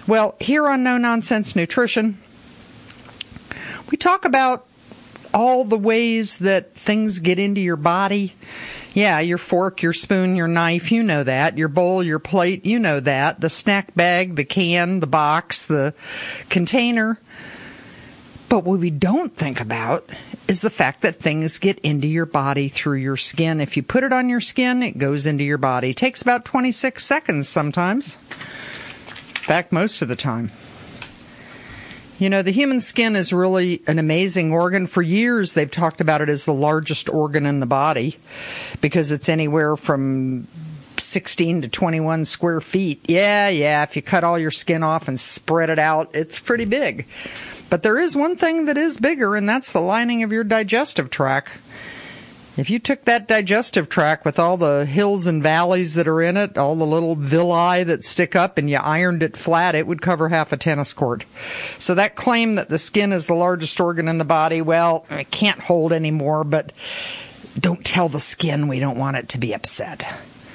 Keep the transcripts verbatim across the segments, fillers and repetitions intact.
Well, here on No Nonsense Nutrition, we talk about all the ways that things get into your body. Yeah, your fork, your spoon, your knife, you know that. Your bowl, your plate, you know that. The snack bag, the can, the box, the container. But what we don't think about is the fact that things get into your body through your skin. If you put it on your skin, it goes into your body. It takes about twenty-six seconds sometimes. In fact, most of the time. You know, the human skin is really an amazing organ. For years, they've talked about it as the largest organ in the body because it's anywhere from sixteen to twenty-one square feet. Yeah, yeah, if you cut all your skin off and spread it out, it's pretty big. But there is one thing that is bigger, and that's the lining of your digestive tract. If you took that digestive tract with all the hills and valleys that are in it, all the little villi that stick up, and you ironed it flat, it would cover half a tennis court. So that claim that the skin is the largest organ in the body, well, it can't hold anymore, but don't tell the skin we don't want it to be upset.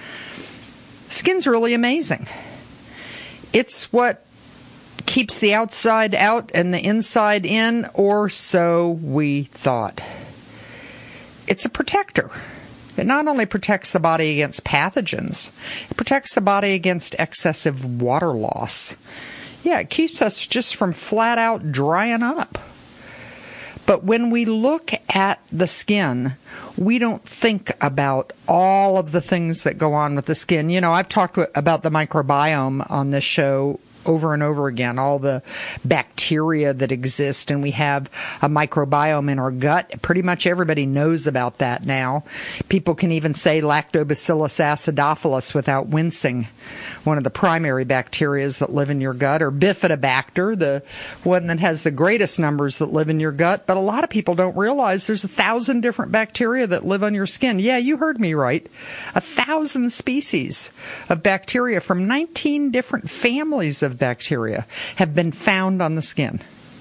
Skin's really amazing. It's what keeps the outside out and the inside in, or so we thought. It's a protector. It not only protects the body against pathogens, it protects the body against excessive water loss. Yeah, it keeps us just from flat out drying up. But when we look at the skin, we don't think about all of the things that go on with the skin. You know, I've talked about the microbiome on this show over and over again, all the bacteria that exist, and we have a microbiome in our gut. Pretty much everybody knows about that now. People can even say Lactobacillus acidophilus without wincing, one of the primary bacteria that live in your gut, or Bifidobacter, the one that has the greatest numbers that live in your gut. But a lot of people don't realize there's a thousand different bacteria that live on your skin. Yeah, you heard me right. A thousand species of bacteria from nineteen different families of bacteria have been found on the skin.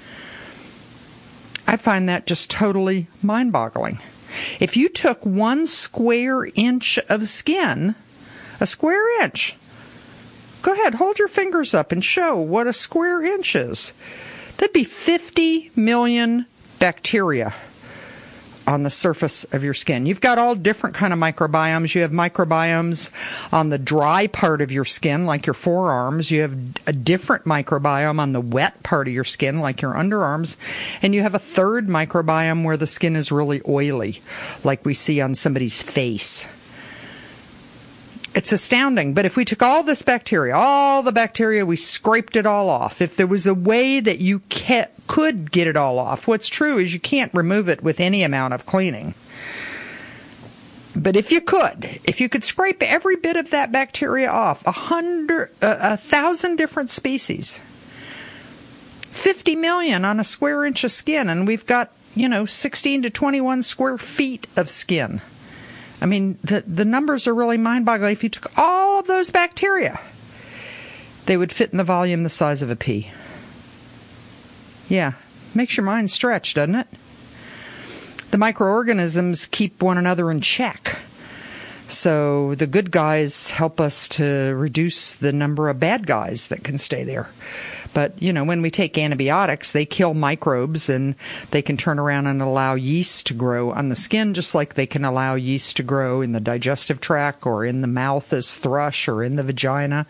I find that just totally mind-boggling. If you took one square inch of skin, a square inch, go ahead, hold your fingers up and show what a square inch is. That'd be fifty million bacteria on the surface of your skin. You've got all different kind of microbiomes. You have microbiomes on the dry part of your skin, like your forearms. You have a different microbiome on the wet part of your skin, like your underarms. And you have a third microbiome where the skin is really oily, like we see on somebody's face. It's astounding. But if we took all this bacteria, all the bacteria, we scraped it all off. If there was a way that you ca- could get it all off, what's true is you can't remove it with any amount of cleaning. But if you could, if you could scrape every bit of that bacteria off, a hundred, a, a thousand different species, fifty million on a square inch of skin, and we've got, you know, sixteen to twenty-one square feet of skin. I mean, the, the numbers are really mind-boggling. If you took all of those bacteria, they would fit in the volume the size of a pea. Yeah, makes your mind stretch, doesn't it? The microorganisms keep one another in check. So the good guys help us to reduce the number of bad guys that can stay there. But, you know, when we take antibiotics, they kill microbes, and they can turn around and allow yeast to grow on the skin, just like they can allow yeast to grow in the digestive tract or in the mouth as thrush or in the vagina.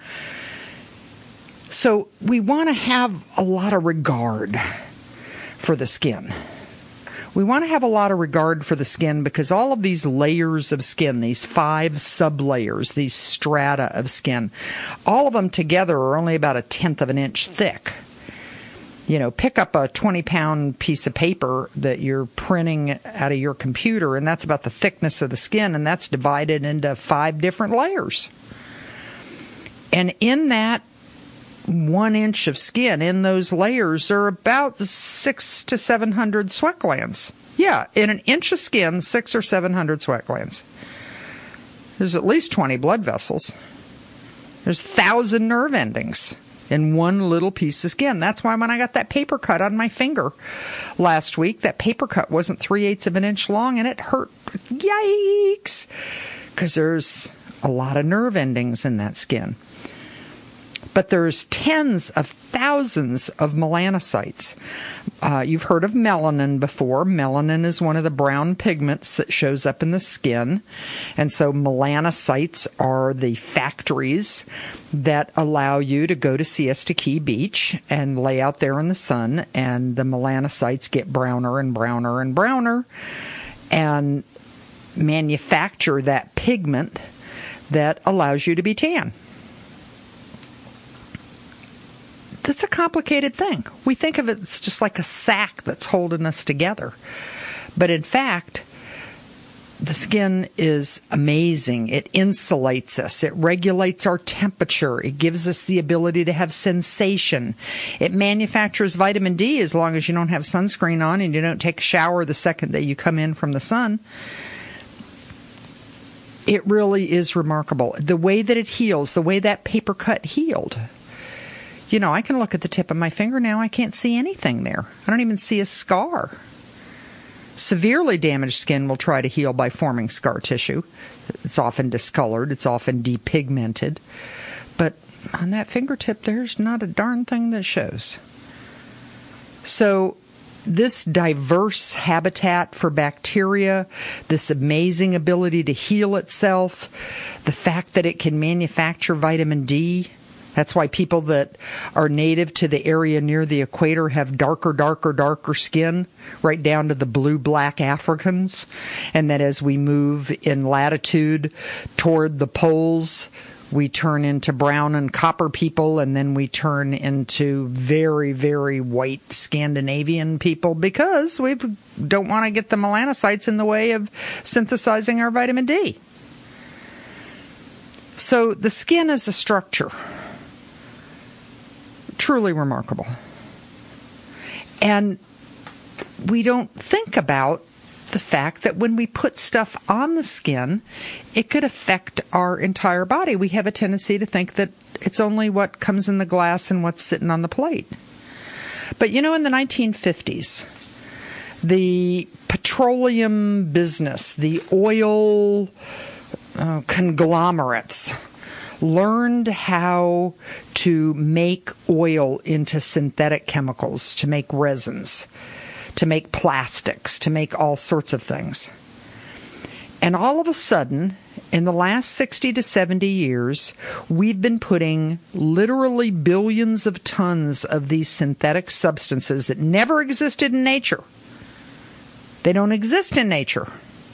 So we want to have a lot of regard for the skin. We want to have a lot of regard for the skin because all of these layers of skin, these five sublayers, these strata of skin, all of them together are only about a tenth of an inch thick. You know, pick up a twenty-pound piece of paper that you're printing out of your computer, and that's about the thickness of the skin, and that's divided into five different layers. And in that one inch of skin, in those layers, are about six to seven hundred sweat glands. Yeah, in an inch of skin, six or seven hundred sweat glands. There's at least twenty blood vessels. There's a thousand nerve endings in one little piece of skin. That's why when I got that paper cut on my finger last week, that paper cut wasn't three-eighths of an inch long, and it hurt. Yikes! Because there's a lot of nerve endings in that skin. But there's tens of thousands of melanocytes. Uh, you've heard of melanin before. Melanin is one of the brown pigments that shows up in the skin. And so melanocytes are the factories that allow you to go to Siesta Key Beach and lay out there in the sun, and the melanocytes get browner and browner and browner and manufacture that pigment that allows you to be tan. That's a complicated thing. We think of it as just like a sack that's holding us together. But in fact, the skin is amazing. It insulates us. It regulates our temperature. It gives us the ability to have sensation. It manufactures vitamin D as long as you don't have sunscreen on and you don't take a shower the second that you come in from the sun. It really is remarkable. The way that it heals, the way that paper cut healed. You know, I can look at the tip of my finger now. I can't see anything there. I don't even see a scar. Severely damaged skin will try to heal by forming scar tissue. It's often discolored. It's often depigmented. But on that fingertip, there's not a darn thing that shows. So this diverse habitat for bacteria, this amazing ability to heal itself, the fact that it can manufacture vitamin D. That's why people that are native to the area near the equator have darker, darker, darker skin, right down to the blue-black Africans. And that as we move in latitude toward the poles, we turn into brown and copper people, and then we turn into very, very white Scandinavian people because we don't want to get the melanocytes in the way of synthesizing our vitamin D. So the skin is a structure. Truly remarkable. And we don't think about the fact that when we put stuff on the skin, it could affect our entire body. We have a tendency to think that it's only what comes in the glass and what's sitting on the plate. But you know, in the nineteen fifties, the petroleum business, the oil uh, conglomerates, learned how to make oil into synthetic chemicals, to make resins, to make plastics, to make all sorts of things. And all of a sudden, in the last sixty to seventy years, we've been putting literally billions of tons of these synthetic substances that never existed in nature. They don't exist in nature.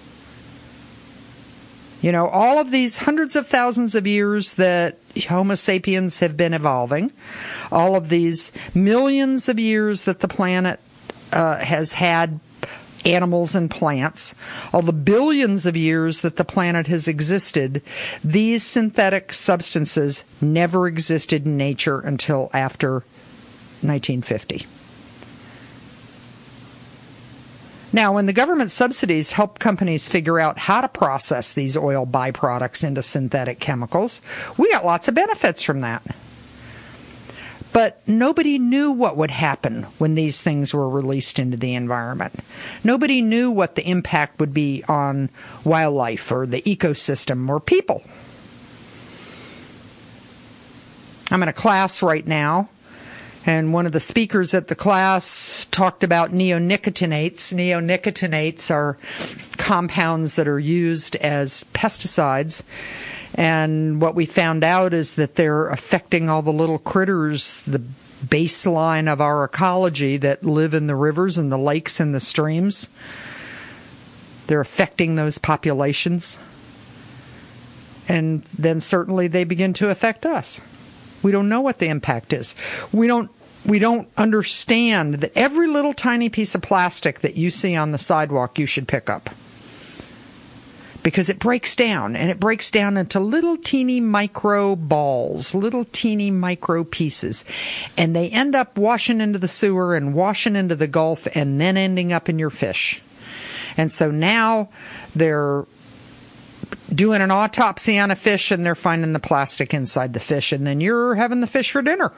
You know, all of these hundreds of thousands of years that Homo sapiens have been evolving, all of these millions of years that the planet uh, has had animals and plants, all the billions of years that the planet has existed, these synthetic substances never existed in nature until after nineteen fifty. Now, when the government subsidies help companies figure out how to process these oil byproducts into synthetic chemicals, we got lots of benefits from that. But nobody knew what would happen when these things were released into the environment. Nobody knew what the impact would be on wildlife or the ecosystem or people. I'm in a class right now, and one of the speakers at the class talked about neonicotinoids. Neonicotinoids are compounds that are used as pesticides. And what we found out is that they're affecting all the little critters, the baseline of our ecology that live in the rivers and the lakes and the streams. They're affecting those populations. And then certainly they begin to affect us. We don't know what the impact is. We don't we don't understand that every little tiny piece of plastic that you see on the sidewalk you should pick up. Because it breaks down, and it breaks down into little teeny micro balls, little teeny micro pieces. And they end up washing into the sewer and washing into the Gulf and then ending up in your fish. And so now they're doing an autopsy on a fish and they're finding the plastic inside the fish, and then you're having the fish for dinner.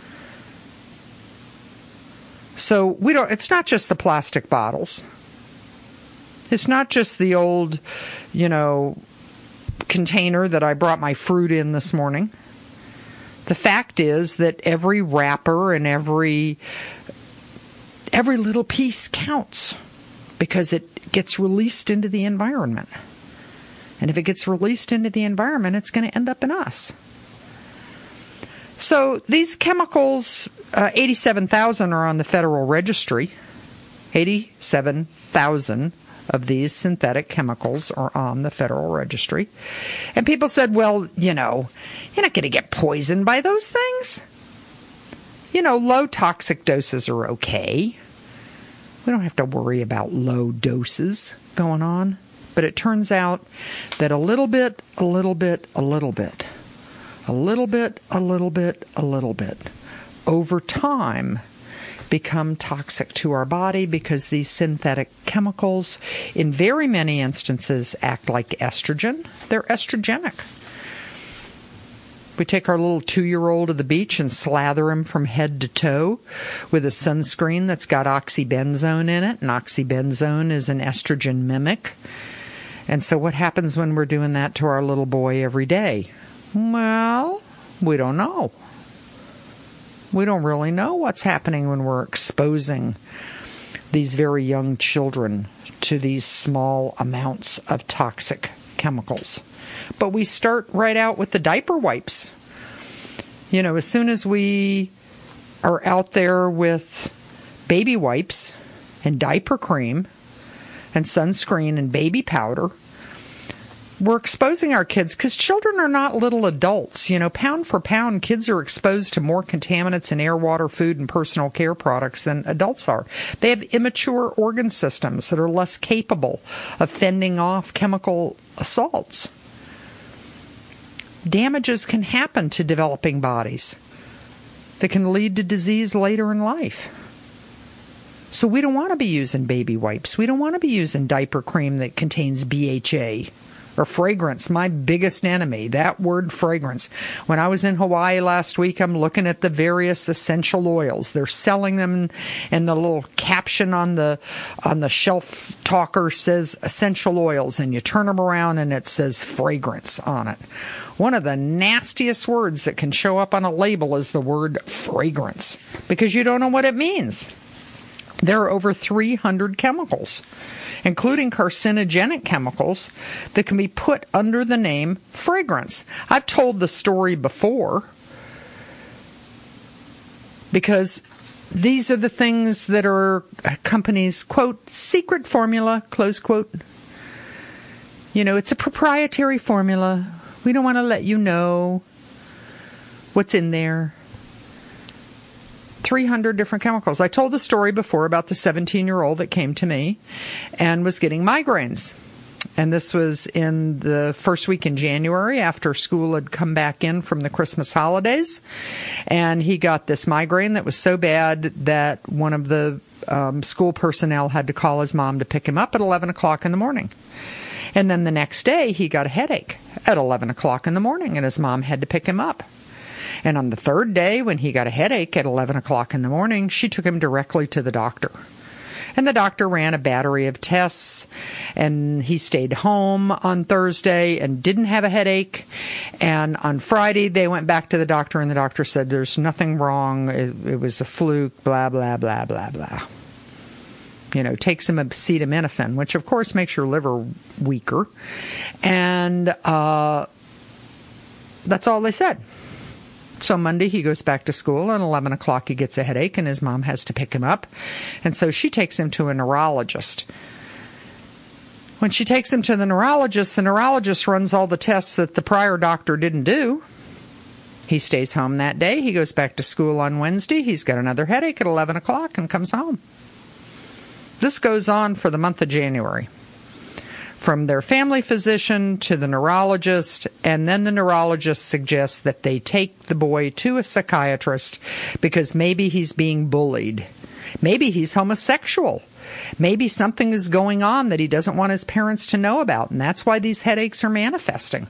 So we don't, it's not just the plastic bottles. It's not just the old, you know, container that I brought my fruit in this morning. The fact is that every wrapper and every every little piece counts because it gets released into the environment. And if it gets released into the environment, it's going to end up in us. So these chemicals, uh, eighty-seven thousand are on the Federal Registry. eighty-seven thousand of these synthetic chemicals are on the Federal Registry. And people said, well, you know, you're not going to get poisoned by those things. You know, low toxic doses are okay. We don't have to worry about low doses going on. But it turns out that a little bit, a little bit, a little bit, a little bit, a little bit, a little bit, over time become toxic to our body because these synthetic chemicals, in very many instances, act like estrogen. They're estrogenic. We take our little two-year-old to the beach and slather him from head to toe with a sunscreen that's got oxybenzone in it, and oxybenzone is an estrogen mimic. And so what happens when we're doing that to our little boy every day? Well, we don't know. We don't really know what's happening when we're exposing these very young children to these small amounts of toxic chemicals. But we start right out with the diaper wipes. You know, as soon as we are out there with baby wipes and diaper cream and sunscreen and baby powder, we're exposing our kids, because children are not little adults. You know, pound for pound, kids are exposed to more contaminants in air, water, food, and personal care products than adults are. They have immature organ systems that are less capable of fending off chemical assaults. Damages can happen to developing bodies that can lead to disease later in life. So we don't want to be using baby wipes. We don't want to be using diaper cream that contains B H A. Or fragrance, my biggest enemy, that word fragrance. When I was in Hawaii last week, I'm looking at the various essential oils. They're selling them, and the little caption on the on the shelf talker says essential oils, and you turn them around and it says fragrance on it. One of the nastiest words that can show up on a label is the word fragrance, because you don't know what it means. There are over three hundred chemicals, including carcinogenic chemicals, that can be put under the name fragrance. I've told the story before because these are the things that are companies' quote, secret formula, close quote. You know, it's a proprietary formula. We don't want to let you know what's in there. three hundred different chemicals. I told the story before about the seventeen-year-old that came to me and was getting migraines. And this was in the first week in January after school had come back in from the Christmas holidays. And he got this migraine that was so bad that one of the um, school personnel had to call his mom to pick him up at eleven o'clock in the morning. And then the next day he got a headache at eleven o'clock in the morning, and his mom had to pick him up. And on the third day, when he got a headache at eleven o'clock in the morning, she took him directly to the doctor. And the doctor ran a battery of tests, and he stayed home on Thursday and didn't have a headache. And on Friday, they went back to the doctor, and the doctor said, there's nothing wrong. It, it was a fluke, blah, blah, blah, blah, blah. You know, take some acetaminophen, which, of course, makes your liver weaker. And uh, that's all they said. So Monday he goes back to school, and eleven o'clock he gets a headache, and his mom has to pick him up. And so she takes him to a neurologist. When she takes him to the neurologist, the neurologist runs all the tests that the prior doctor didn't do. He stays home that day. He goes back to school on Wednesday. He's got another headache at eleven o'clock and comes home. This goes on for the month of January. From their family physician to the neurologist, and then the neurologist suggests that they take the boy to a psychiatrist because maybe he's being bullied. Maybe he's homosexual. Maybe something is going on that he doesn't want his parents to know about, and that's why these headaches are manifesting.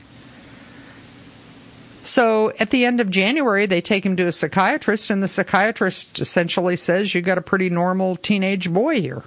So at the end of January, they take him to a psychiatrist, and the psychiatrist essentially says, you've got a pretty normal teenage boy here.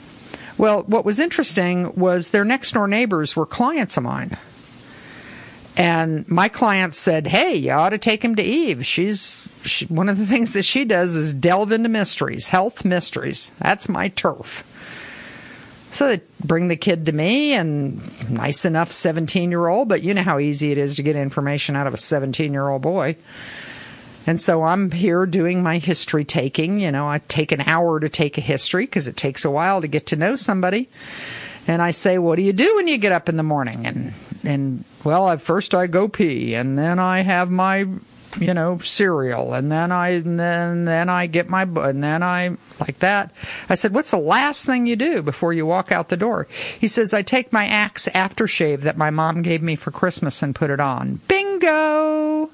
Well, what was interesting was their next-door neighbors were clients of mine. And my client said, hey, you ought to take him to Eve. She's she, one of the things that she does is delve into mysteries, health mysteries. That's my turf. So they bring the kid to me, and nice enough seventeen-year-old, but you know how easy it is to get information out of a seventeen-year-old boy. And so I'm here doing my history taking. You know, I take an hour to take a history because it takes a while to get to know somebody. And I say, what do you do when you get up in the morning? And, and well, at first I go pee, and then I have my, you know, cereal, and then I, and then, then I get my, and then I, like that. I said, what's the last thing you do before you walk out the door? He says, I take my Axe aftershave that my mom gave me for Christmas and put it on. Bingo!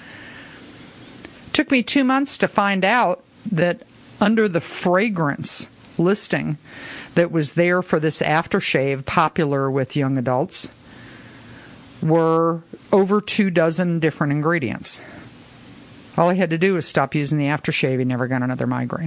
Took me two months to find out that under the fragrance listing that was there for this aftershave, popular with young adults, were over two dozen different ingredients. All I had to do was stop using the aftershave. He never got another migraine.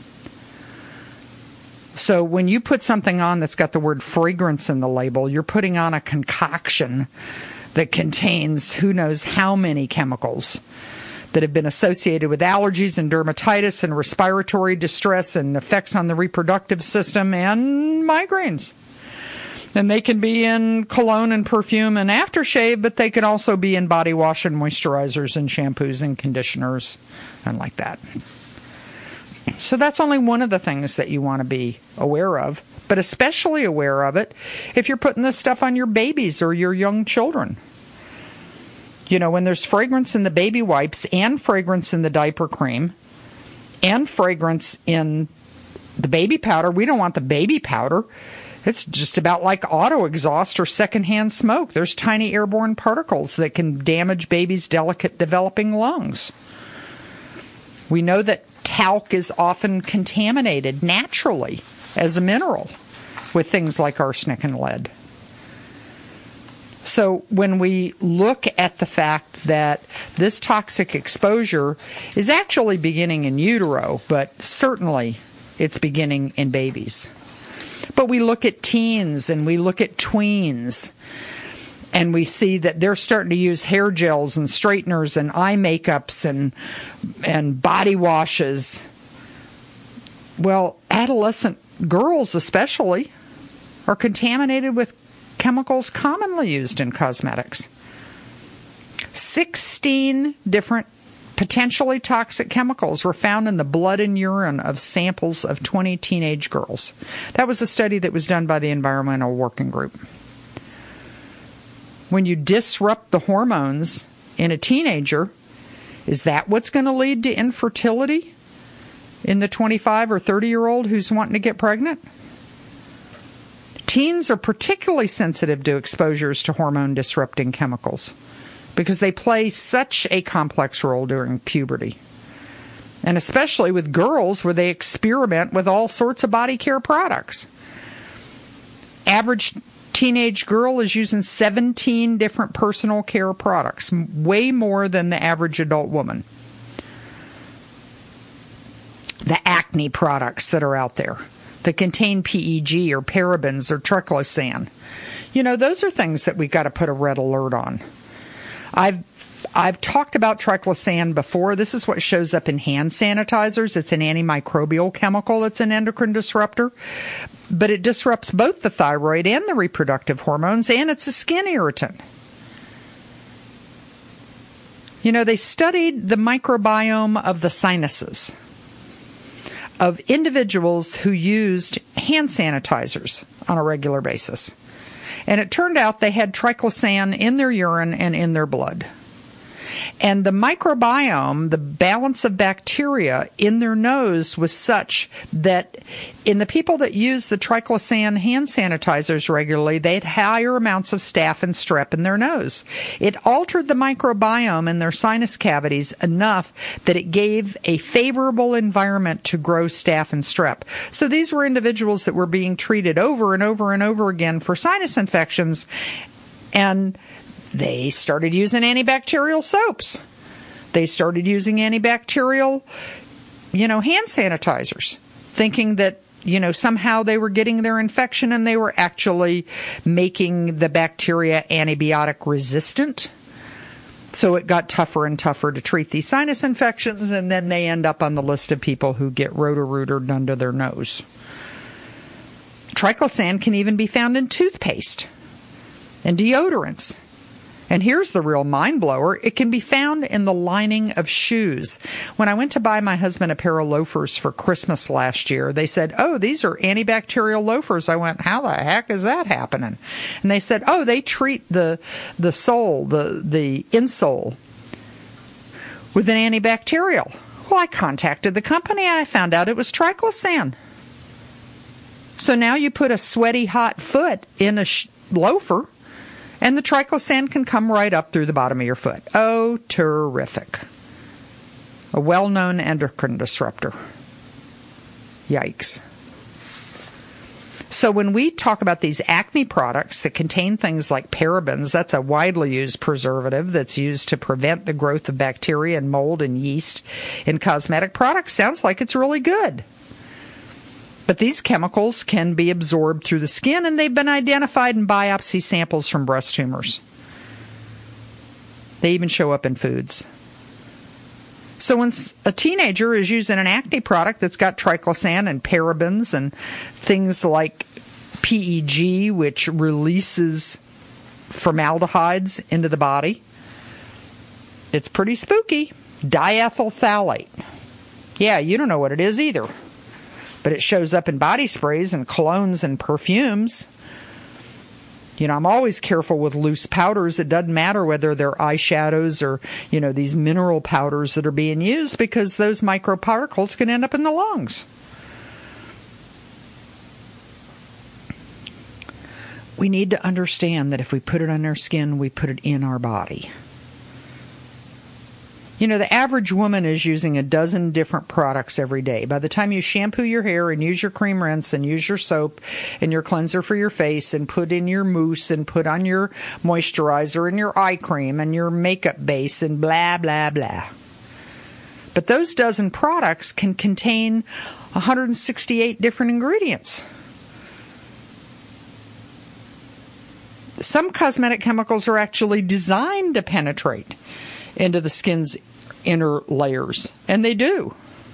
So when you put something on that's got the word fragrance in the label, you're putting on a concoction that contains who knows how many chemicals that have been associated with allergies and dermatitis and respiratory distress and effects on the reproductive system and migraines. And they can be in cologne and perfume and aftershave, but they can also be in body wash and moisturizers and shampoos and conditioners and like that. So that's only one of the things that you want to be aware of, but especially aware of it if you're putting this stuff on your babies or your young children. You know, when there's fragrance in the baby wipes and fragrance in the diaper cream and fragrance in the baby powder, we don't want the baby powder. It's just about like auto exhaust or secondhand smoke. There's tiny airborne particles that can damage babies' delicate developing lungs. We know that talc is often contaminated naturally as a mineral with things like arsenic and lead. So when we look at the fact that this toxic exposure is actually beginning in utero, but certainly it's beginning in babies. But we look at teens and we look at tweens, and we see that they're starting to use hair gels and straighteners and eye makeups and and body washes. Well, adolescent girls especially are contaminated with chemicals commonly used in cosmetics. sixteen different potentially toxic chemicals were found in the blood and urine of samples of twenty teenage girls. That was a study that was done by the Environmental Working Group. When you disrupt the hormones in a teenager, is that what's going to lead to infertility in the twenty-five or thirty-year-old who's wanting to get pregnant? Teens are particularly sensitive to exposures to hormone-disrupting chemicals because they play such a complex role during puberty. And especially with girls where they experiment with all sorts of body care products. Average teenage girl is using seventeen different personal care products, way more than the average adult woman. The acne products that are out there that contain P E G or parabens or triclosan. You know, those are things that we've got to put a red alert on. I've I've talked about triclosan before. This is what shows up in hand sanitizers. It's an antimicrobial chemical. It's an endocrine disruptor. But it disrupts both the thyroid and the reproductive hormones, and it's a skin irritant. You know, they studied the microbiome of the sinuses of individuals who used hand sanitizers on a regular basis. And it turned out they had triclosan in their urine and in their blood. And the microbiome, the balance of bacteria in their nose was such that in the people that used the triclosan hand sanitizers regularly, they had higher amounts of staph and strep in their nose. It altered the microbiome in their sinus cavities enough that it gave a favorable environment to grow staph and strep. So these were individuals that were being treated over and over and over again for sinus infections, and they started using antibacterial soaps. They started using antibacterial, you know, hand sanitizers, thinking that, you know, somehow they were getting their infection and they were actually making the bacteria antibiotic resistant. So it got tougher and tougher to treat these sinus infections, and then they end up on the list of people who get Roto-Rootered under their nose. Triclosan can even be found in toothpaste and deodorants. And here's the real mind blower. It can be found in the lining of shoes. When I went to buy my husband a pair of loafers for Christmas last year, they said, oh, these are antibacterial loafers. I went, how the heck is that happening? And they said, oh, they treat the the sole, the, the insole, with an antibacterial. Well, I contacted the company and I found out it was Triclosan. So now you put a sweaty, hot foot in a sh- loafer, and the Triclosan can come right up through the bottom of your foot. Oh, terrific. A well-known endocrine disruptor. Yikes. So when we talk about these acne products that contain things like parabens, that's a widely used preservative that's used to prevent the growth of bacteria and mold and yeast in cosmetic products. Sounds like it's really good. But these chemicals can be absorbed through the skin, and they've been identified in biopsy samples from breast tumors. They even show up in foods. So when a teenager is using an acne product that's got triclosan and parabens and things like P E G, which releases formaldehydes into the body, it's pretty spooky. Diethyl phthalate. Yeah, you don't know what it is either. But it shows up in body sprays and colognes and perfumes. You know, I'm always careful with loose powders. It doesn't matter whether they're eyeshadows or, you know, these mineral powders that are being used, because those microparticles can end up in the lungs. We need to understand that if we put it on our skin, we put it in our body. You know, the average woman is using a dozen different products every day. By the time you shampoo your hair and use your cream rinse and use your soap and your cleanser for your face and put in your mousse and put on your moisturizer and your eye cream and your makeup base and blah, blah, blah. But those dozen products can contain one hundred sixty-eight different ingredients. Some cosmetic chemicals are actually designed to penetrate into the skin's inner layers, and they do.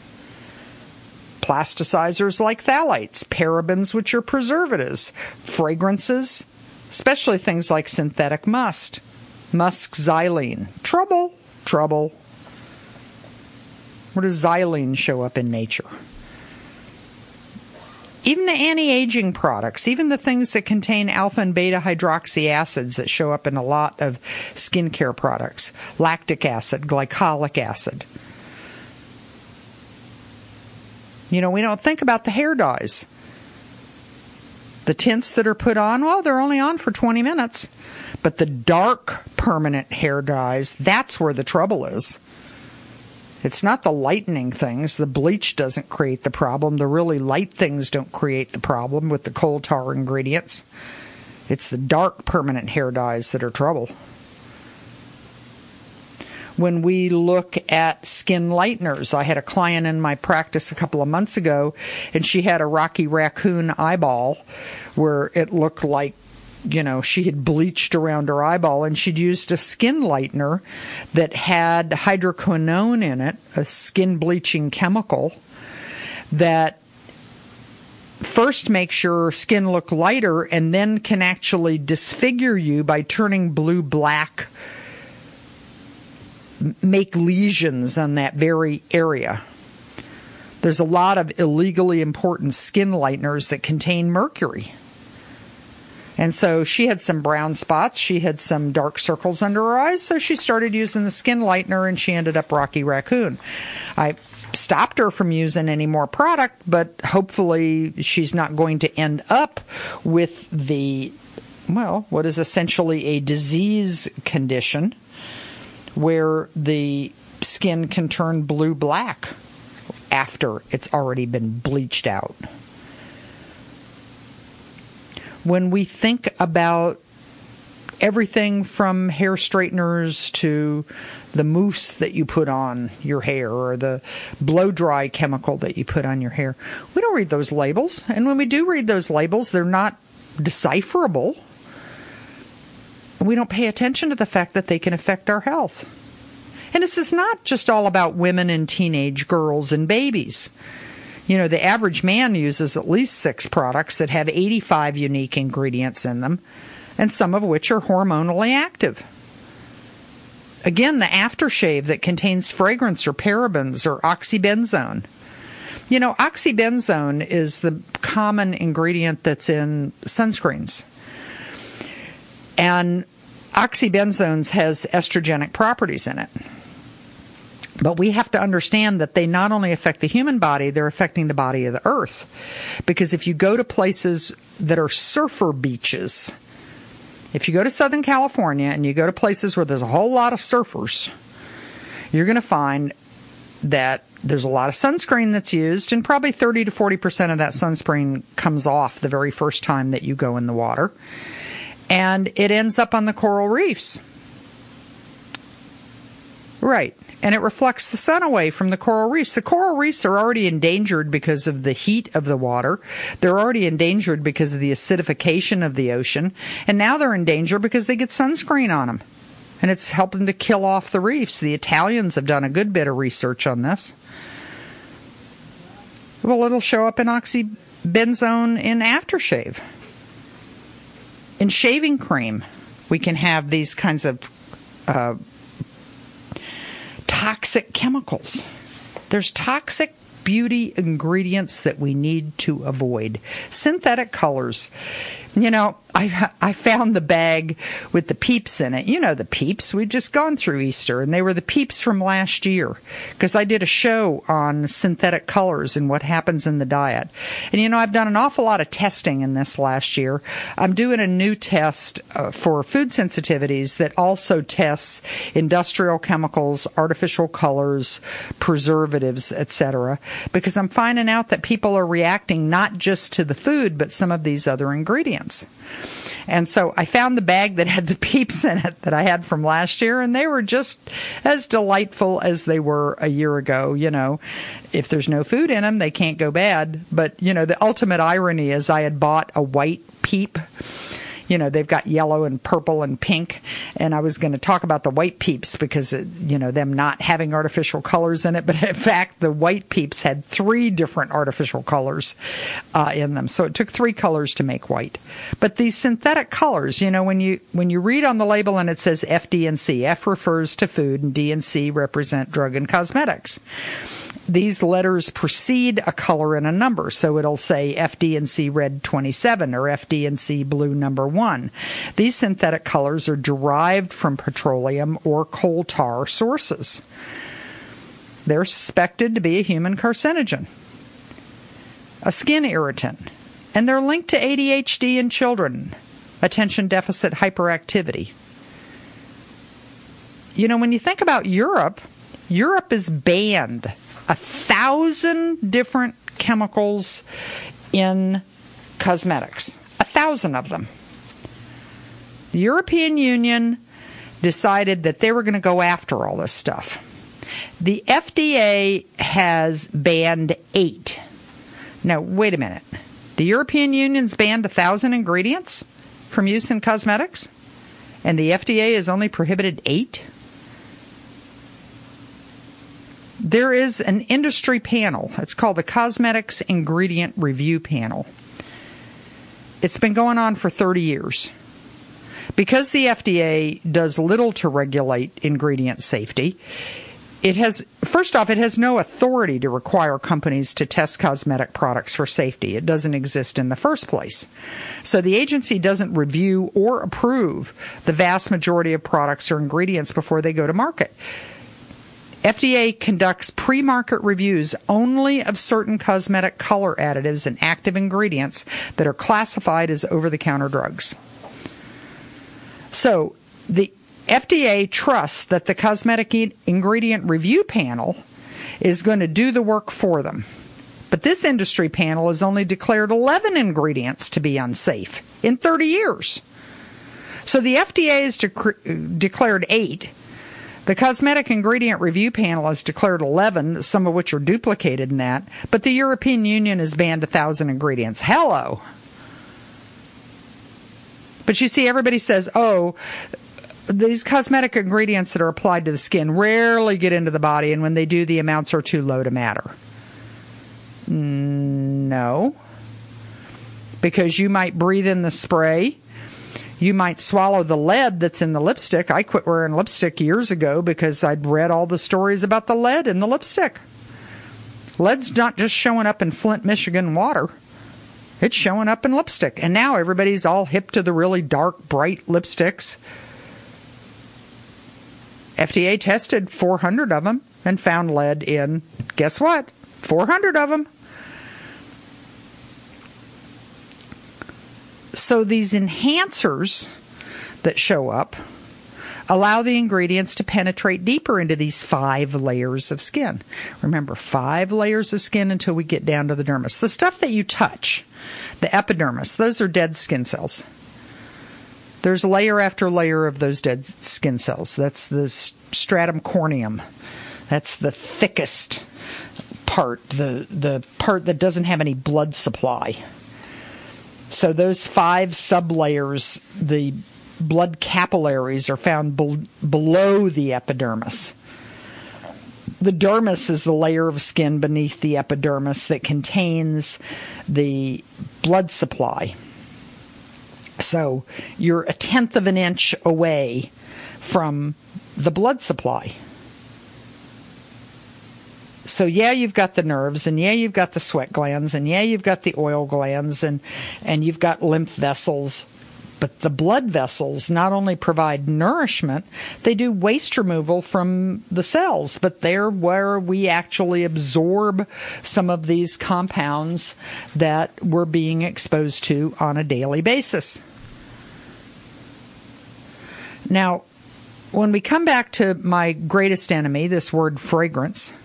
Plasticizers like phthalates, parabens, which are preservatives, fragrances, especially things like synthetic musk, musk xylene. Trouble, trouble. Where does xylene show up in nature? Even the anti-aging products, even the things that contain alpha and beta hydroxy acids that show up in a lot of skincare products, lactic acid, glycolic acid. You know, we don't think about the hair dyes. The tints that are put on, well, they're only on for twenty minutes. But the dark permanent hair dyes, that's where the trouble is. It's not the lightening things. The bleach doesn't create the problem. The really light things don't create the problem with the coal tar ingredients. It's the dark permanent hair dyes that are trouble. When we look at skin lighteners, I had a client in my practice a couple of months ago, and she had a Rocky Raccoon eyeball where it looked like, you know, she had bleached around her eyeball, and she'd used a skin lightener that had hydroquinone in it, a skin bleaching chemical that first makes your skin look lighter and then can actually disfigure you by turning blue-black, make lesions on that very area. There's a lot of illegally important skin lighteners that contain mercury. And so she had some brown spots. She had some dark circles under her eyes. So she started using the skin lightener, and she ended up Rocky Raccoon. I stopped her from using any more product, but hopefully she's not going to end up with the, well, what is essentially a disease condition where the skin can turn blue-black after it's already been bleached out. When we think about everything from hair straighteners to the mousse that you put on your hair or the blow-dry chemical that you put on your hair, we don't read those labels. And when we do read those labels, they're not decipherable. And we don't pay attention to the fact that they can affect our health. And this is not just all about women and teenage girls and babies. You know, the average man uses at least six products that have eighty-five unique ingredients in them, and some of which are hormonally active. Again, the aftershave that contains fragrance or parabens or oxybenzone. You know, oxybenzone is the common ingredient that's in sunscreens. And oxybenzones has estrogenic properties in it. But we have to understand that they not only affect the human body, they're affecting the body of the earth. Because if you go to places that are surfer beaches, if you go to Southern California and you go to places where there's a whole lot of surfers, you're going to find that there's a lot of sunscreen that's used, and probably thirty to forty percent of that sunscreen comes off the very first time that you go in the water. And it ends up on the coral reefs. Right. And it reflects the sun away from the coral reefs. The coral reefs are already endangered because of the heat of the water. They're already endangered because of the acidification of the ocean. And now they're in danger because they get sunscreen on them. And it's helping to kill off the reefs. The Italians have done a good bit of research on this. Well, it'll show up in oxybenzone in aftershave. In shaving cream, we can have these kinds of uh, toxic chemicals. There's toxic beauty ingredients that we need to avoid. Synthetic colors. You know, I I found the bag with the Peeps in it. You know the Peeps. We've just gone through Easter, and they were the Peeps from last year because I did a show on synthetic colors and what happens in the diet. And, you know, I've done an awful lot of testing in this last year. I'm doing a new test uh, for food sensitivities that also tests industrial chemicals, artificial colors, preservatives, et cetera, because I'm finding out that people are reacting not just to the food, but some of these other ingredients. And so I found the bag that had the Peeps in it that I had from last year, and they were just as delightful as they were a year ago. You know, if there's no food in them, they can't go bad. But, you know, the ultimate irony is I had bought a white Peep. You know, they've got yellow and purple and pink. And I was going to talk about the white Peeps because, you know, them not having artificial colors in it. But in fact, the white Peeps had three different artificial colors uh, in them. So it took three colors to make white. But these synthetic colors, you know, when you when you read on the label and it says F, D, and C, F refers to food and D and C represent drug and cosmetics. These letters precede a color and a number, so it'll say F D and C red twenty-seven or F D and C blue number one. These synthetic colors are derived from petroleum or coal tar sources. They're suspected to be a human carcinogen, a skin irritant, and they're linked to A D H D in children, attention deficit hyperactivity. You know, when you think about Europe, Europe is banned a thousand different chemicals in cosmetics. A thousand of them. The European Union decided that they were going to go after all this stuff. The F D A has banned eight. Now, wait a minute. The European Union's banned a thousand ingredients from use in cosmetics? And the F D A has only prohibited eight? There is an industry panel. It's called the Cosmetics Ingredient Review Panel. It's been going on for thirty years. Because the F D A does little to regulate ingredient safety, it has, first off, it has no authority to require companies to test cosmetic products for safety. It doesn't exist in the first place. So the agency doesn't review or approve the vast majority of products or ingredients before they go to market. F D A conducts pre-market reviews only of certain cosmetic color additives and active ingredients that are classified as over-the-counter drugs. So the F D A trusts that the Cosmetic Ingredient Review Panel is going to do the work for them. But this industry panel has only declared eleven ingredients to be unsafe in thirty years. So the F D A has dec- declared eight. The Cosmetic Ingredient Review Panel has declared eleven, some of which are duplicated in that, but the European Union has banned one thousand ingredients. Hello! But you see, everybody says, oh, these cosmetic ingredients that are applied to the skin rarely get into the body, and when they do, the amounts are too low to matter. No. Because you might breathe in the spray. You might swallow the lead that's in the lipstick. I quit wearing lipstick years ago because I'd read all the stories about the lead in the lipstick. Lead's not just showing up in Flint, Michigan water. It's showing up in lipstick. And now everybody's all hip to the really dark, bright lipsticks. F D A tested four hundred of them and found lead in, guess what? four hundred of them. So these enhancers that show up allow the ingredients to penetrate deeper into these five layers of skin. Remember, five layers of skin until we get down to the dermis. The stuff that you touch, the epidermis, those are dead skin cells. There's layer after layer of those dead skin cells. That's the stratum corneum. That's the thickest part, the, the part that doesn't have any blood supply. So those five sublayers, the blood capillaries, are found be- below the epidermis. The dermis is the layer of skin beneath the epidermis that contains the blood supply. So you're a tenth of an inch away from the blood supply. So yeah, you've got the nerves, and yeah, you've got the sweat glands, and yeah, you've got the oil glands, and, and you've got lymph vessels. But the blood vessels not only provide nourishment, they do waste removal from the cells, but they're where we actually absorb some of these compounds that we're being exposed to on a daily basis. Now, when we come back to my greatest enemy, this word fragrance,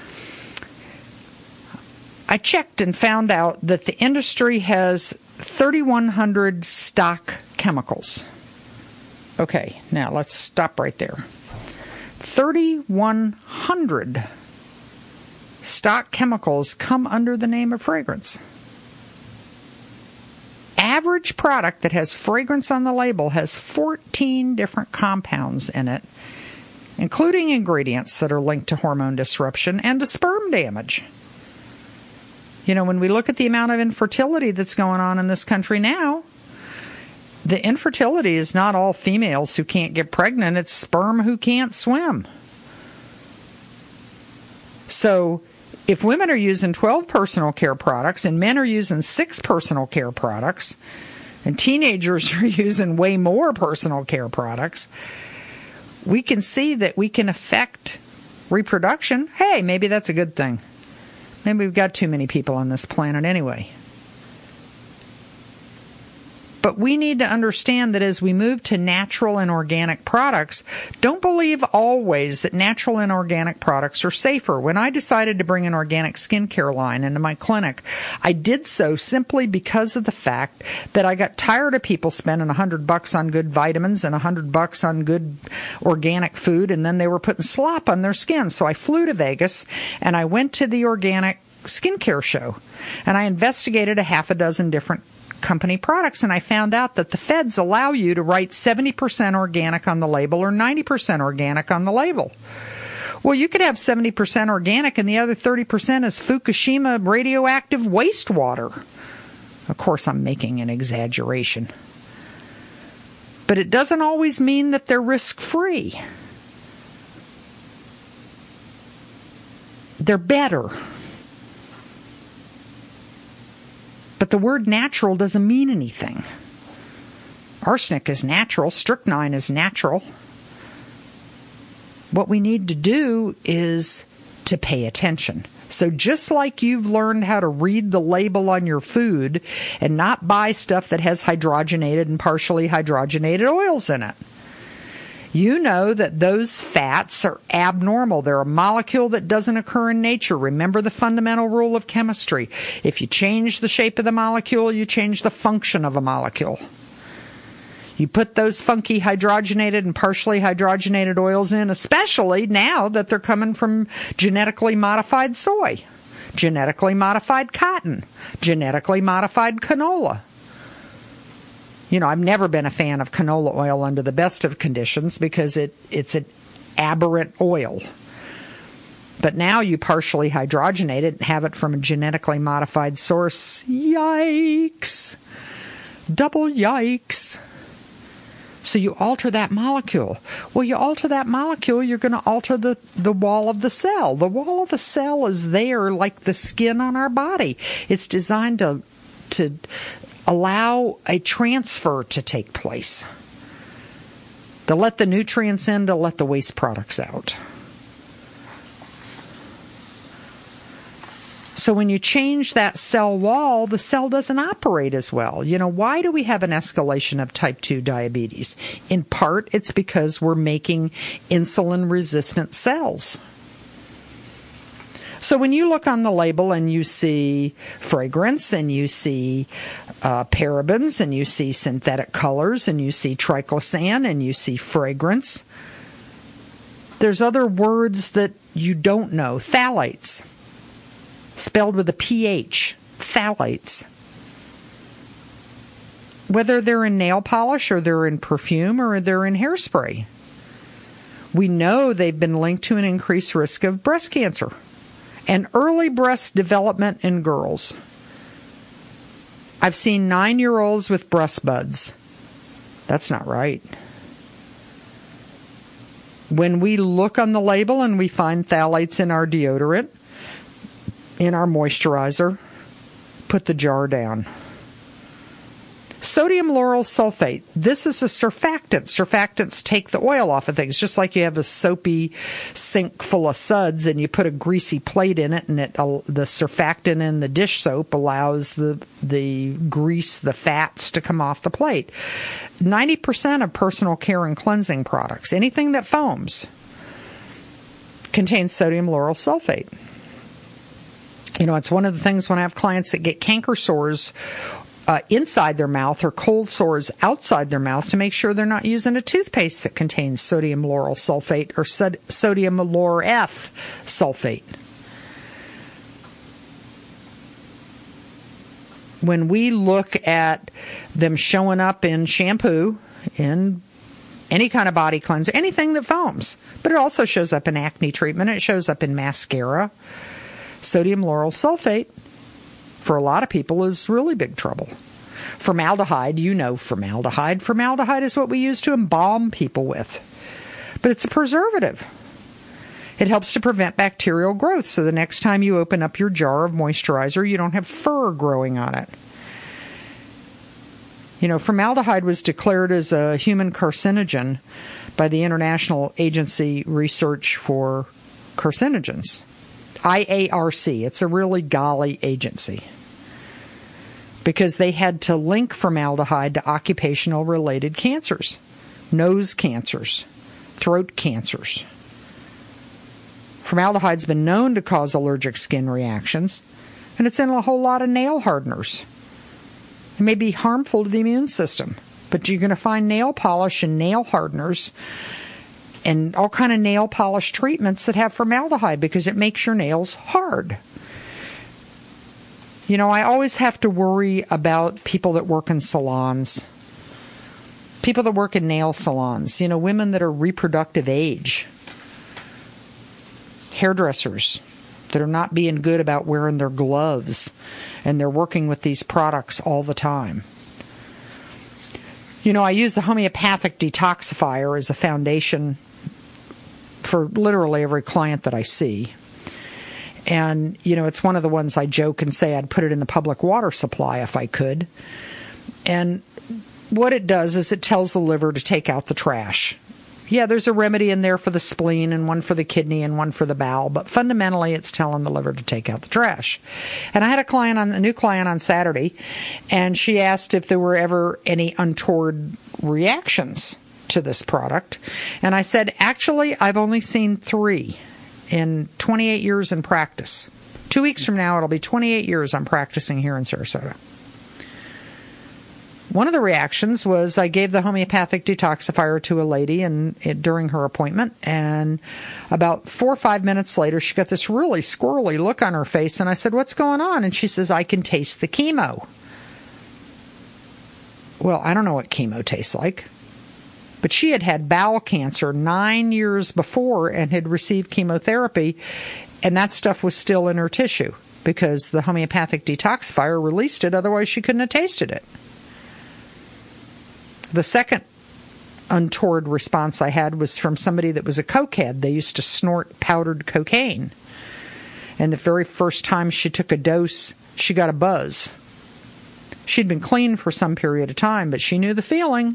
I checked and found out that the industry has thirty-one hundred stock chemicals. Okay, now let's stop right there. thirty-one hundred stock chemicals come under the name of fragrance. Average product that has fragrance on the label has fourteen different compounds in it, including ingredients that are linked to hormone disruption and to sperm damage. You know, when we look at the amount of infertility that's going on in this country now, the infertility is not all females who can't get pregnant. It's sperm who can't swim. So if women are using twelve personal care products and men are using six personal care products and teenagers are using way more personal care products, we can see that we can affect reproduction. Hey, maybe that's a good thing. Maybe we've got too many people on this planet anyway. But we need to understand that as we move to natural and organic products, don't believe always that natural and organic products are safer. When I decided to bring an organic skincare line into my clinic, I did so simply because of the fact that I got tired of people spending a hundred bucks on good vitamins and a hundred bucks on good organic food, and then they were putting slop on their skin. So I flew to Vegas and I went to the organic skincare show, and I investigated a half a dozen different company products, and I found out that the feds allow you to write seventy percent organic on the label or ninety percent organic on the label. Well, you could have seventy percent organic and the other thirty percent is Fukushima radioactive wastewater. Of course, I'm making an exaggeration. But it doesn't always mean that they're risk-free. They're better. But the word natural doesn't mean anything. Arsenic is natural. Strychnine is natural. What we need to do is to pay attention. So just like you've learned how to read the label on your food and not buy stuff that has hydrogenated and partially hydrogenated oils in it, you know that those fats are abnormal. They're a molecule that doesn't occur in nature. Remember the fundamental rule of chemistry. If you change the shape of the molecule, you change the function of a molecule. You put those funky hydrogenated and partially hydrogenated oils in, especially now that they're coming from genetically modified soy, genetically modified cotton, genetically modified canola. You know, I've never been a fan of canola oil under the best of conditions because it, it's an aberrant oil. But now you partially hydrogenate it and have it from a genetically modified source. Yikes. Double yikes. So you alter that molecule. Well, you alter that molecule, you're going to alter the, the wall of the cell. The wall of the cell is there like the skin on our body. It's designed to, to allow a transfer to take place. To let the nutrients in, to let the waste products out. So when you change that cell wall, the cell doesn't operate as well. You know, why do we have an escalation of type two diabetes? In part, it's because we're making insulin-resistant cells. So when you look on the label and you see fragrance and you see uh, parabens and you see synthetic colors and you see triclosan and you see fragrance, there's other words that you don't know. Phthalates. Spelled with a P H, phthalates. Whether they're in nail polish or they're in perfume or they're in hairspray. We know they've been linked to an increased risk of breast cancer and early breast development in girls. I've seen nine-year-olds with breast buds. That's not right. When we look on the label and we find phthalates in our deodorant, in our moisturizer, put the jar down. Sodium lauryl sulfate. This is a surfactant. Surfactants take the oil off of things, just like you have a soapy sink full of suds and you put a greasy plate in it, and it, uh, the surfactant in the dish soap allows the the grease, the fats to come off the plate. ninety percent of personal care and cleansing products, anything that foams, contains sodium lauryl sulfate. You know, it's one of the things when I have clients that get canker sores uh, inside their mouth or cold sores outside their mouth to make sure they're not using a toothpaste that contains sodium lauryl sulfate or sod- sodium lauryl F sulfate. When we look at them showing up in shampoo, in any kind of body cleanser, anything that foams, but it also shows up in acne treatment, it shows up in mascara. Sodium lauryl sulfate, for a lot of people, is really big trouble. Formaldehyde, you know formaldehyde. Formaldehyde is what we use to embalm people with. But it's a preservative. It helps to prevent bacterial growth, so the next time you open up your jar of moisturizer, you don't have fur growing on it. You know, formaldehyde was declared as a human carcinogen by the International Agency Research for Carcinogens. I A R C. It's a really golly agency because they had to link formaldehyde to occupational related cancers, nose cancers, throat cancers. Formaldehyde's been known to cause allergic skin reactions, and it's in a whole lot of nail hardeners. It may be harmful to the immune system, but you're going to find nail polish and nail hardeners and all kind of nail polish treatments that have formaldehyde because it makes your nails hard. You know, I always have to worry about people that work in salons. People that work in nail salons. You know, women that are reproductive age. Hairdressers that are not being good about wearing their gloves. And they're working with these products all the time. You know, I use a homeopathic detoxifier as a foundation for literally every client that I see. And, you know, it's one of the ones I joke and say I'd put it in the public water supply if I could. And what it does is it tells the liver to take out the trash. Yeah, there's a remedy in there for the spleen and one for the kidney and one for the bowel, but fundamentally it's telling the liver to take out the trash. And I had a client on a new client on Saturday, and she asked if there were ever any untoward reactions to this product. And I said, actually, I've only seen three in twenty-eight years in practice. Two weeks from now, it'll be twenty-eight years I'm practicing here in Sarasota. One of the reactions was I gave the homeopathic detoxifier to a lady and it, during her appointment, and about four or five minutes later, she got this really squirrely look on her face, and I said, what's going on? And she says, I can taste the chemo. well, I don't know what chemo tastes like. But she had had bowel cancer nine years before and had received chemotherapy, and that stuff was still in her tissue because the homeopathic detoxifier released it, otherwise she couldn't have tasted it. The second untoward response I had was from somebody that was a cokehead. They used to snort powdered cocaine. And the very first time she took a dose, she got a buzz. She'd been clean for some period of time, but she knew the feeling.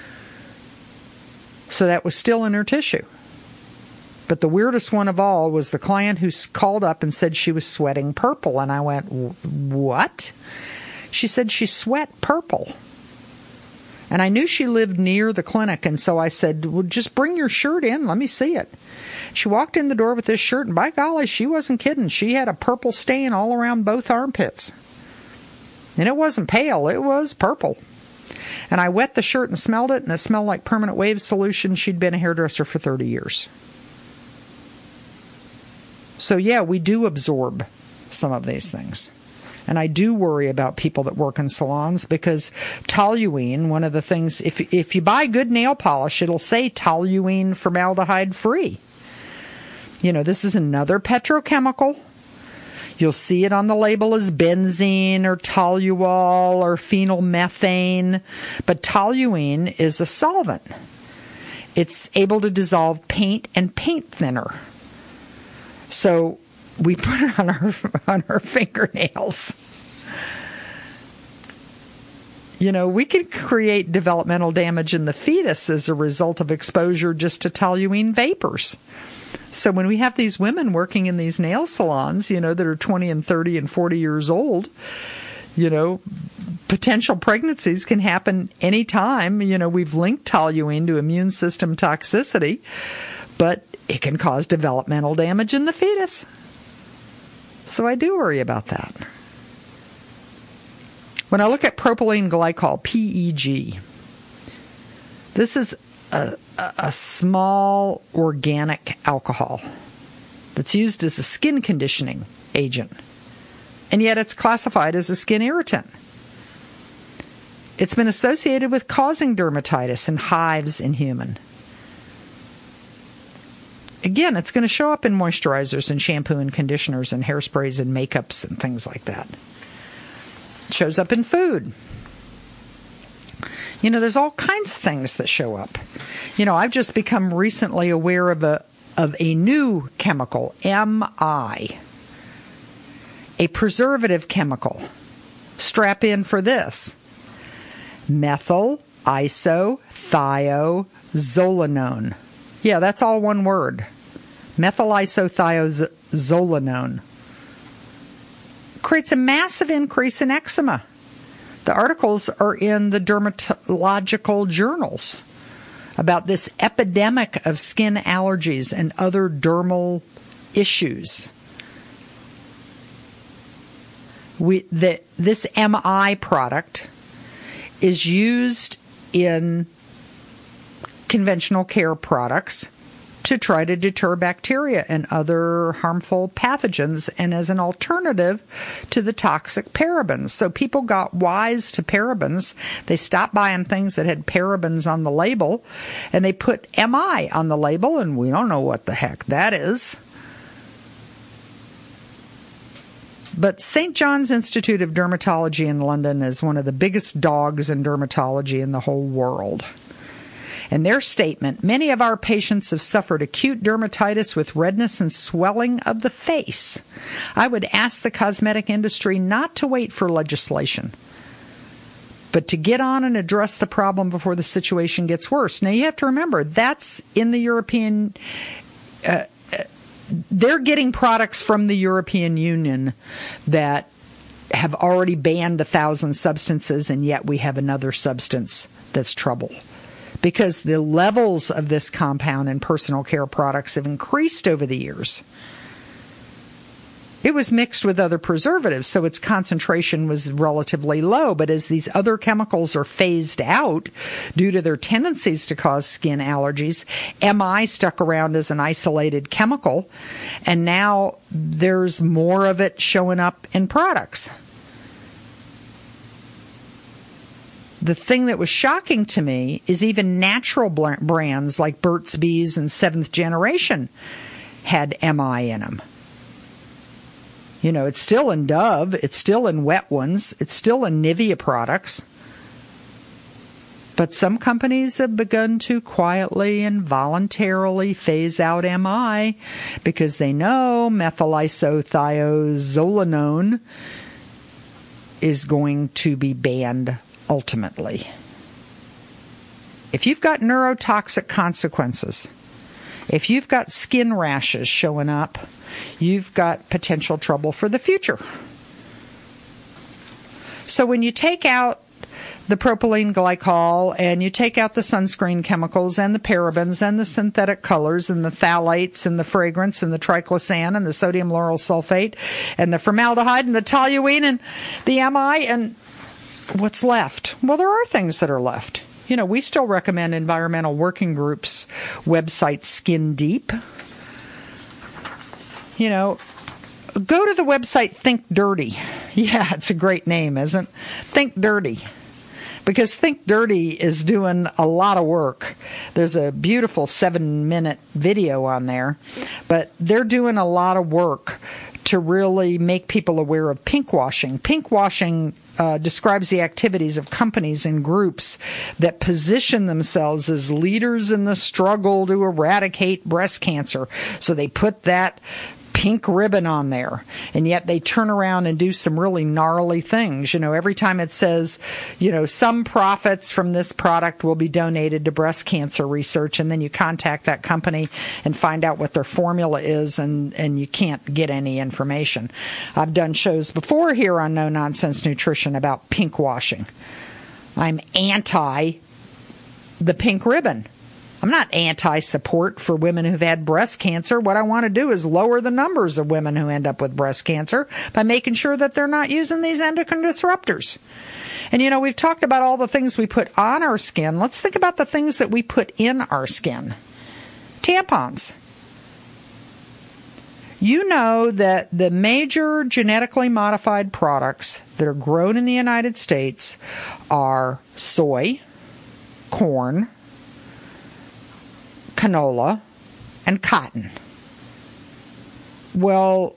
So that was still in her tissue. But the weirdest one of all was the client who called up and said she was sweating purple. And I went, what? She said she sweat purple. And I knew she lived near the clinic, and so I said, well, just bring your shirt in. Let me see it. She walked in the door with this shirt, and by golly, she wasn't kidding. She had a purple stain all around both armpits. And it wasn't pale. It was purple. And I wet the shirt and smelled it, and it smelled like Permanent Wave solution. She'd been a hairdresser for thirty years. So, yeah, we do absorb some of these things. And I do worry about people that work in salons because toluene, one of the things, if if you buy good nail polish, it'll say toluene formaldehyde free. You know, this is another petrochemical. You'll see it on the label as benzene or toluol or phenylmethane. But toluene is a solvent. It's able to dissolve paint and paint thinner. So we put it on our on our fingernails. You know, we can create developmental damage in the fetus as a result of exposure just to toluene vapors. So when we have these women working in these nail salons, you know, that are twenty and thirty and forty years old, you know, potential pregnancies can happen anytime. You know, we've linked toluene to immune system toxicity, but it can cause developmental damage in the fetus. So I do worry about that. When I look at propylene glycol, P E G, this is a, a, a small organic alcohol that's used as a skin conditioning agent, and yet it's classified as a skin irritant. It's been associated with causing dermatitis and hives in human. Again, it's going to show up in moisturizers and shampoo and conditioners and hairsprays and makeups and things like that. It shows up in food. You know, there's all kinds of things that show up. You know, I've just become recently aware of a of a new chemical, M I, a preservative chemical. Strap in for this. Methyl isothiazolinone. Yeah, that's all one word. Methyl isothiazolinone creates a massive increase in eczema. The articles are in the dermatological journals about this epidemic of skin allergies and other dermal issues. We, the, this M I product is used in conventional care products to try to deter bacteria and other harmful pathogens and as an alternative to the toxic parabens. So people got wise to parabens. They stopped buying things that had parabens on the label, and they put M I on the label, and we don't know what the heck that is. But Saint John's Institute of Dermatology in London is one of the biggest dogs in dermatology in the whole world. In their statement, many of our patients have suffered acute dermatitis with redness and swelling of the face. I would ask the cosmetic industry not to wait for legislation, but to get on and address the problem before the situation gets worse. Now, you have to remember, that's in the European... Uh, they're getting products from the European Union that have already banned a thousand substances, and yet we have another substance that's trouble. Because the levels of this compound in personal care products have increased over the years. It was mixed with other preservatives, so its concentration was relatively low. But as these other chemicals are phased out due to their tendencies to cause skin allergies, M I stuck around as an isolated chemical, and now there's more of it showing up in products. The thing that was shocking to me is even natural brands like Burt's Bees and Seventh Generation had M I in them. You know, it's still in Dove, it's still in Wet Ones, it's still in Nivea products. But some companies have begun to quietly and voluntarily phase out M I because they know methylisothiazolinone is going to be banned ultimately. If you've got neurotoxic consequences, if you've got skin rashes showing up, you've got potential trouble for the future. So when you take out the propylene glycol and you take out the sunscreen chemicals and the parabens and the synthetic colors and the phthalates and the fragrance and the triclosan and the sodium lauryl sulfate and the formaldehyde and the toluene and the M I, and what's left? Well, there are things that are left. You know, we still recommend Environmental Working Group's website, Skin Deep. You know, go to the website Think Dirty. Yeah, it's a great name, isn't it? Think Dirty. Because Think Dirty is doing a lot of work. There's a beautiful seven-minute video on there. But they're doing a lot of work to really make people aware of pinkwashing. Pinkwashing uh, describes the activities of companies and groups that position themselves as leaders in the struggle to eradicate breast cancer. So they put that pink ribbon on there, and yet they turn around and do some really gnarly things. You know, every time it says, you know, some profits from this product will be donated to breast cancer research, and then you contact that company and find out what their formula is, and, and you can't get any information. I've done shows before here on No Nonsense Nutrition about pink washing. I'm anti the pink ribbon. I'm not anti-support for women who've had breast cancer. What I want to do is lower the numbers of women who end up with breast cancer by making sure that they're not using these endocrine disruptors. And, you know, we've talked about all the things we put on our skin. Let's think about the things that we put in our skin. Tampons. You know that the major genetically modified products that are grown in the United States are soy, corn, canola, and cotton. Well,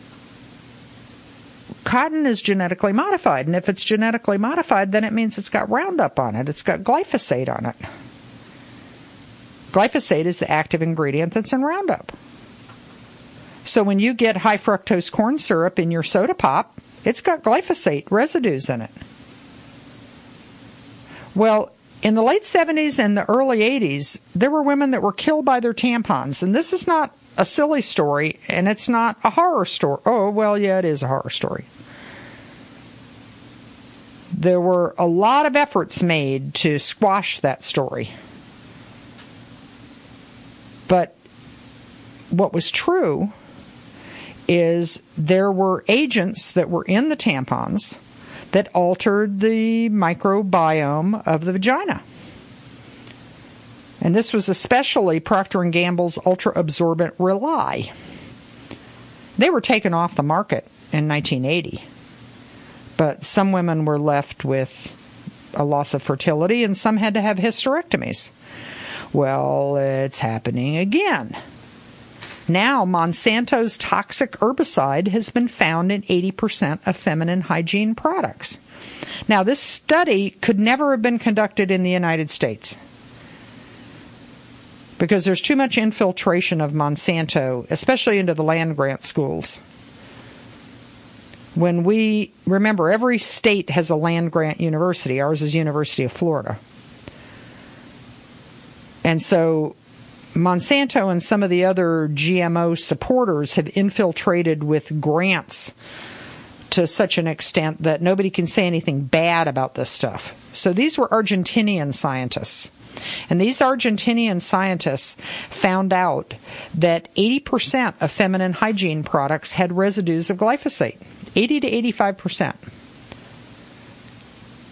cotton is genetically modified, and if it's genetically modified, then it means it's got Roundup on it. It's got glyphosate on it. Glyphosate is the active ingredient that's in Roundup. So when you get high fructose corn syrup in your soda pop, it's got glyphosate residues in it. Well, in the late seventies and the early eighties, there were women that were killed by their tampons. And this is not a silly story, and it's not a horror story. Oh, well, yeah, it is a horror story. There were a lot of efforts made to squash that story. But what was true is there were agents that were in the tampons that altered the microbiome of the vagina. And this was especially Procter and Gamble's Ultra Absorbent Rely. They were taken off the market in nineteen eighty. But some women were left with a loss of fertility, and some had to have hysterectomies. Well, it's happening again. Now, Monsanto's toxic herbicide has been found in eighty percent of feminine hygiene products. Now, this study could never have been conducted in the United States because there's too much infiltration of Monsanto, especially into the land-grant schools. When we, remember, every state has a land-grant university. Ours is University of Florida. And so Monsanto and some of the other G M O supporters have infiltrated with grants to such an extent that nobody can say anything bad about this stuff. So these were Argentinian scientists. And these Argentinian scientists found out that eighty percent of feminine hygiene products had residues of glyphosate. eighty to eighty-five percent.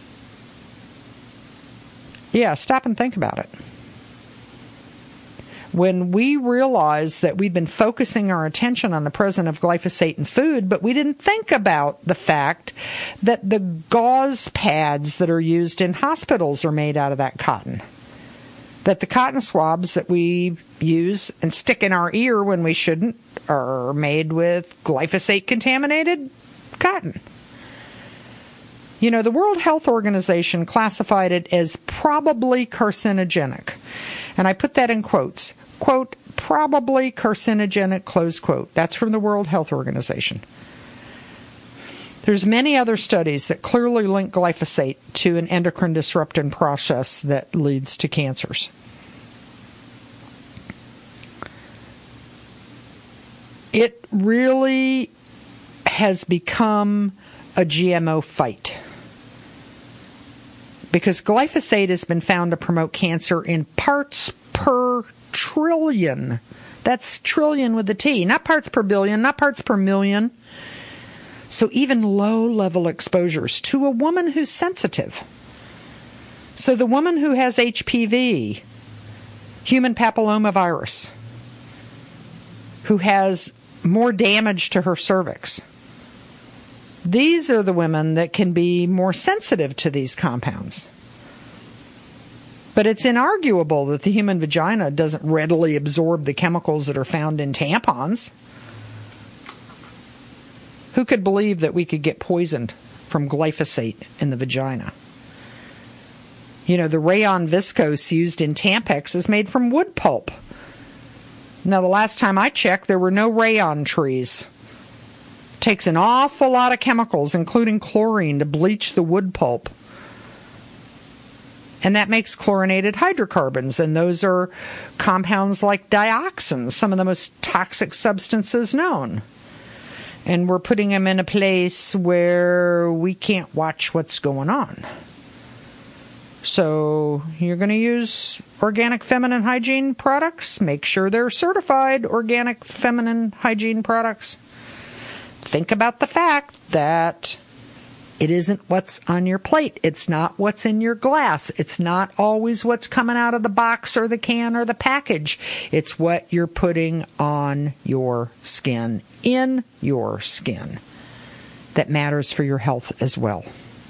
Yeah, stop and think about it. when we realized that we'd been focusing our attention on the presence of glyphosate in food, but we didn't think about the fact that the gauze pads that are used in hospitals are made out of that cotton. That the cotton swabs that we use and stick in our ear when we shouldn't are made with glyphosate-contaminated cotton. You know, the World Health Organization classified it as probably carcinogenic. And I put that in quotes. Quote, probably carcinogenic, close quote. That's from the World Health Organization. There's many other studies that clearly link glyphosate to an endocrine disrupting process that leads to cancers. It really has become a G M O fight, because glyphosate has been found to promote cancer in parts per trillion. That's trillion with a T, not parts per billion, not parts per million. So even low-level exposures to a woman who's sensitive. So the woman who has H P V, human papillomavirus, who has more damage to her cervix, these are the women that can be more sensitive to these compounds. But it's inarguable that the human vagina doesn't readily absorb the chemicals that are found in tampons. Who could believe that we could get poisoned from glyphosate in the vagina? You know, the rayon viscose used in Tampax is made from wood pulp. Now, the last time I checked, there were no rayon trees. It takes an awful lot of chemicals, including chlorine, to bleach the wood pulp. And that makes chlorinated hydrocarbons, and those are compounds like dioxins, some of the most toxic substances known. And we're putting them in a place where we can't watch what's going on. So you're going to use organic feminine hygiene products? Make sure they're certified organic feminine hygiene products. Think about the fact that it isn't what's on your plate. It's not what's in your glass. It's not always what's coming out of the box or the can or the package. It's what you're putting on your skin, in your skin, that matters for your health as well.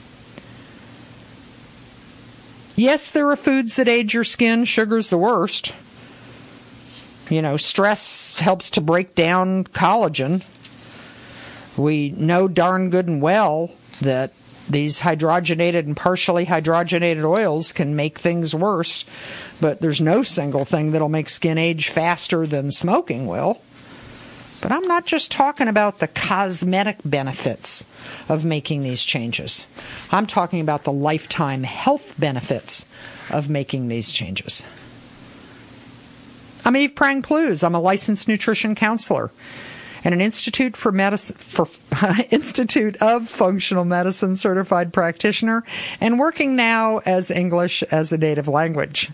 Yes, there are foods that age your skin. Sugar's the worst. You know, stress helps to break down collagen. We know darn good and well that these hydrogenated and partially hydrogenated oils can make things worse, but there's no single thing that'll make skin age faster than smoking will. But I'm not just talking about the cosmetic benefits of making these changes. I'm talking about the lifetime health benefits of making these changes. I'm Eve Prang-Plews. I'm a licensed nutrition counselor and an Institute for Medicine for Institute of Functional Medicine certified practitioner, and working now as English as a native language.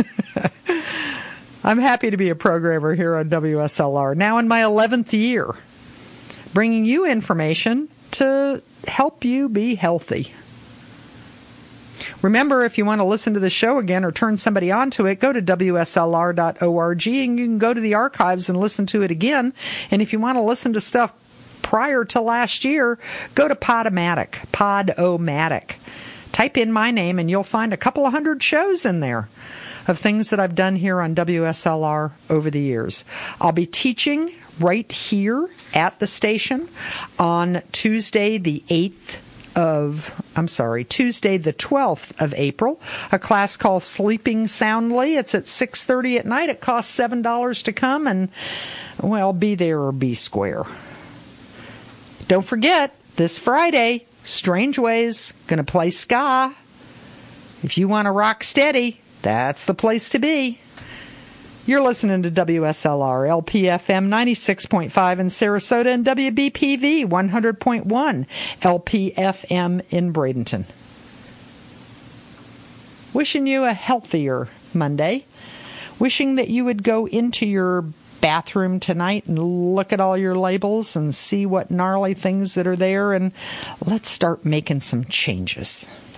I'm happy to be a programmer here on W S L R, now in my eleventh year, bringing you information to help you be healthy. Remember, if you want to listen to the show again or turn somebody on to it, go to W S L R dot org and you can go to the archives and listen to it again. And if you want to listen to stuff prior to last year, go to Podomatic, Podomatic. Type in my name and you'll find a couple of hundred shows in there of things that I've done here on W S L R over the years. I'll be teaching right here at the station on Tuesday the eighth of, I'm sorry, Tuesday the twelfth of April, a class called Sleeping Soundly. It's at six thirty at night. It costs seven dollars to come, and, well, be there or be square. Don't forget, this Friday, Strange Ways, going to play ska. If you want to rock steady, that's the place to be. You're listening to W S L R, L P F M ninety-six point five in Sarasota and W B P V one hundred point one, L P F M in Bradenton. Wishing you a healthier Monday. Wishing that you would go into your bathroom tonight and look at all your labels and see what gnarly things that are there, and let's start making some changes.